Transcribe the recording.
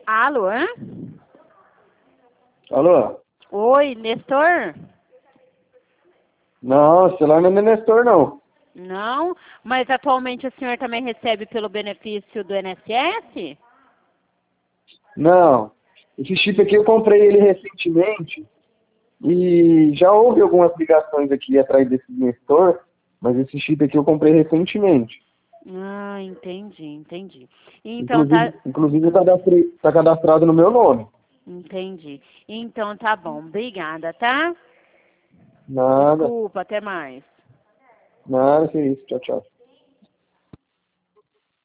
Alô? Alô? Oi, Nestor? Não, o celular não é Nestor, não. Não, mas atualmente o senhor também recebe pelo benefício do INSS? Não. Esse chip aqui eu comprei ele recentemente e já houve algumas ligações aqui atrás desse Nestor, mas esse chip aqui eu comprei recentemente. Ah, entendi. Então tá, Inclusive tá cadastrado no meu nome. entendi. Então tá bom, obrigada, tá? Nada, Desculpa, até mais. nada, que isso. Tchau, tchau.